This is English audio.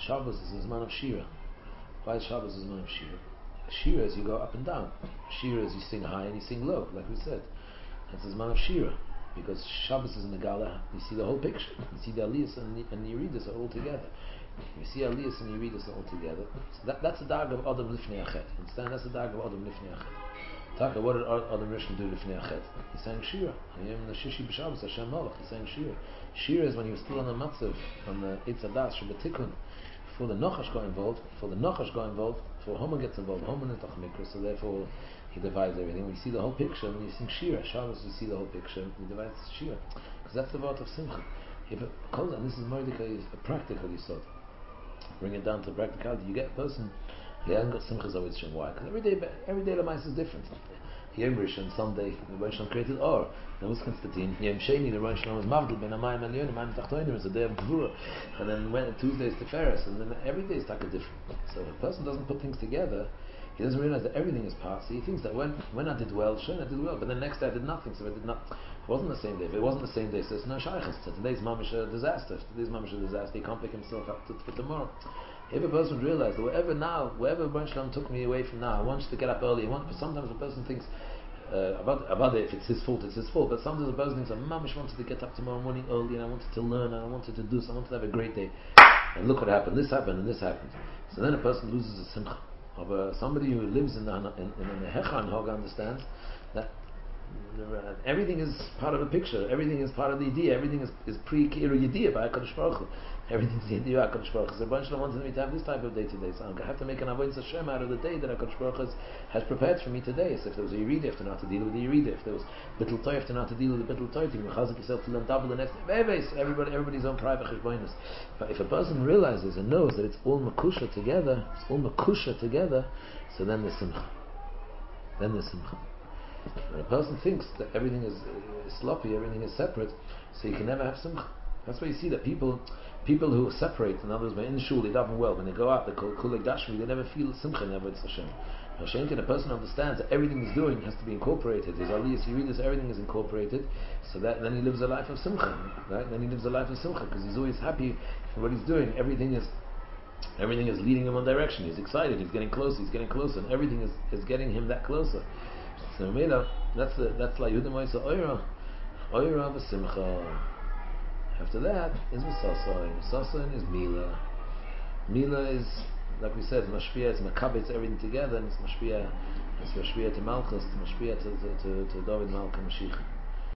Shabbos is a man of Shira. Why is Shabbos is a man of Shira? Shira is you go up and down. Shira is you sing high and you sing low, like we said. That's a man of Shira. Because Shabbos is in the Gala, you see the whole picture. You see the Aliyahs and the Yeridas all together. You see Aliyahs and Yeridas all together. So that's the dag of Adam Lifnei Achet. Understand? That's the dag of Adam Lifnei Achet. Taka, what did Adam Rishon do Lifnei Achet? He sang Shira. The Shishi B'Shabbos, Hashem Malach. He sang Shira. Shira is when he was still on the Matzav, on the Eitz Adas, Shabbatikun. Before the Nochash got involved, before Haman gets involved, Haman is Toch Mikra, so therefore he divides everything. When you see the whole picture, when you sing Shira, Shabbos, you see the whole picture, he divides Shira. Because that's the word of Simcha. If it calls, and this is Mordechai, a practical yisod. Bring it down to practicality. You get a person, he hasn't got Simchas Avitzim. Why? Because every day the mice is different. Yom Rishon, Sunday, the Rosh Hashanah created Or. Then was Constantine. Yom Sheni, the Rosh Hashanah was Mavdil, Ben Amayim Elyon, Amayim Tachtoinim, it's a day of Gvura. And then Tuesday is Tiferes, and then every day is taka different. So if a person doesn't put things together, he doesn't realize that everything is part. So he thinks that when I did well, sure, I did well, but then next day I did nothing, so I did not. It wasn't the same day. If it wasn't the same day, so it's no shaykhs. So today's mamish a disaster. He can't pick himself up for tomorrow. If a person would realize that wherever Baruch Shalom took me away from now, I want you to get up early. But sometimes a person thinks about it, if it's his fault, it's his fault. But sometimes a person thinks, I mamish wanted to get up tomorrow morning early, and I wanted to learn, and I wanted to do, so I wanted to have a great day. And look what happened. This happened, and this happened. So then a person loses a simcha. Somebody who lives in the Hechan Hog understands that everything is part of the picture, everything is part of the idea, everything is pre-Kiru Yediyah by HaKadosh Baruch Hu. Everything's Yediyah by HaKadosh Baruch Hu. So Baruch Shalom wanted me to have this type of day today, so I have to make an Avodas Hashem out of the day that HaKadosh Baruch Hu has prepared for me today. So if there was a Yerida, you have to know how to deal with the Yerida. If there was Bittul Toy, you have to know how to deal with the Bittul Toy. You can chazik yourself to learn double the next day. Everybody's own private cheshbonos. But if a person realizes and knows that it's all makusha together, so then there's simcha. When a person thinks that everything is sloppy, everything is separate, so you can never have simcha. That's why you see that people who separate, in other words, when in shul they daven well, when they go out, they call kulei dashmi, they never feel simcha, never it's Hashem. Hashem, a person understands that everything he's doing has to be incorporated. His aliyahs, yeridas, everything is incorporated, so that then he lives a life of simcha, right? Then he lives a life of simcha because he's always happy for what he's doing. Everything is leading him one direction. He's excited. He's getting closer, and everything is getting him that closer. So that's like Yehuda Moisa Oira v'Simcha. After that is Misasain is Mila. Mila is, like we said, Mashpia, it's Makabitz, everything together, and it's Mashpia to Malchus, to Mashpia to David Malka Mashiach.